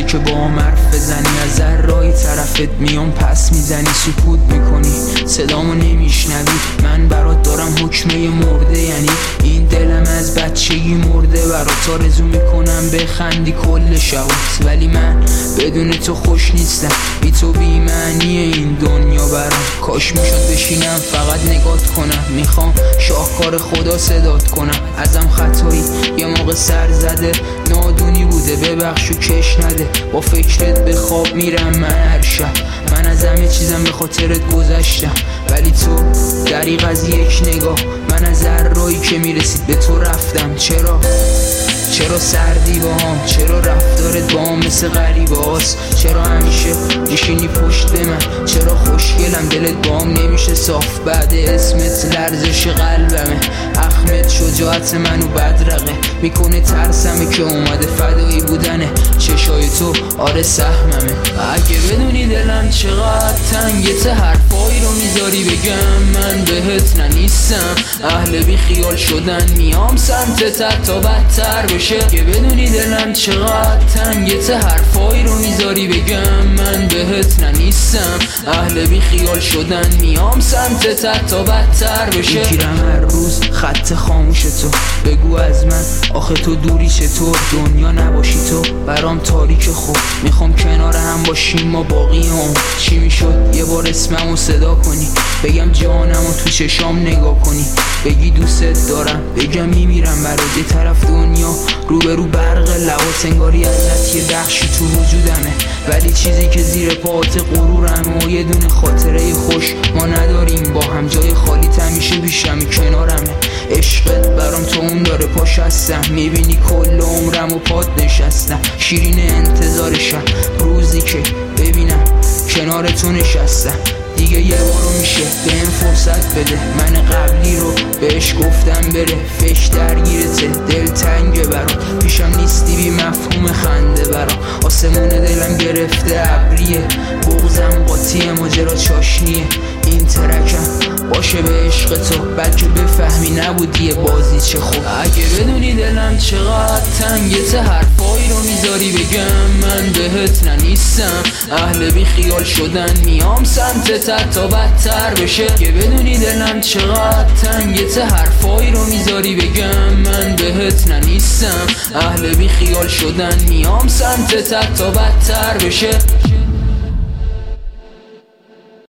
که با هم حرف بزنی، از ذرهای طرفت میام پس میزنی، سکوت میکنی صدامو نمیشنوی، من برات دارم حکمه مرده، یعنی این دلم از بچگی مرده برات، آرزو میکنم بخندی کل شبات، ولی من بدون تو خوش نیستم، بی تو بی معنیه این دنیا برام، کاش میشد بشینم فقط نگات کنم، میخوام شاهکار خدا صدات کنم، ازم خطایی یه موقع سر زده، نادونی بوده ببخش و کش نده، با فکرت به خواب میرم من هر شب، من از همه چیزم به خاطرت گذشتم، ولی تو دریغ از یک نگاه، من از ذرهایی که میرسید به تو رفتم، چرا سردی با هم، چرا رفتارت با هم مثل غریبه هاست، چرا همیشه میشینی پشت من، چرا خوشگلم دلت با هم نمیشه صاف، بعد اسمت لرزش قلبمه، اخمت شجاعت منو بدرقه میکنه، ترسمه که اومده فدایی بودنه چشای تو، آره سهممه، اگه بدونی دلم چقدر تنگت، حرفایی رو میذاری بگم من بهت ننیستم، اهل بی خیال شدن میام سمتت تا بدتر بشه، که بدونی دلم چقدر تنگت، حرفایی رو میذاری بگم من بهت ننیستم، اهل بی خیال شدن میام سمتت تا بدتر بشه، میگیرم هر روز خط خاموش تو، بگو از من آخه تو دوری چطور، دنیا نباشی تو برام تاریک، خوب میخوام کنار هم باشیم ما باقی هم، چی میشد یه بار اسممو صدا کنی، بگم جانمو تو چشام نگاه کنی، بگی دوست دارم، بگم میمیرم برات، یه طرف دنیا روبرو برق لباس، انگاری ازت یه بخشی تو وجودمه، ولی چیزی که زیر پات غرورم، و یه دونه خاطره خوش ما نداریم با هم، جای خالیت همیشه پیشمی کنارمه، عشقت برام تو اون داره پاش هستم، میبینی کل عمرم و پات نشستم، شیرین انتظارشم روزی که ببینم کنار تو نشستم، دیگه یه بارو میشه بهم فرصت بده، من قبلی رو بهش گفتم بره، فش درگیرته دل تنگه برام، پیشم نیستی بی مفهوم خنده برام، آسمون دلم گرفته ابریه، بغضم قاطیه ماجرا چاشنیه، این ترکم باشه به عشق تو، بلکه بفهمی نبودی یه بازی چه خوب، اگه بدونی دلم چقدر تنگت، حرفایی رو میذاری بگم من بهت ننیستم، اهل بی خیال شدن میام سمتت تا بدتر بشه، که بدونی دلم چقدر تنگت، حرفایی رو میذاری بگم من بهت ننیستم، اهل بی خیال شدن میام سمتت تا بدتر بشه.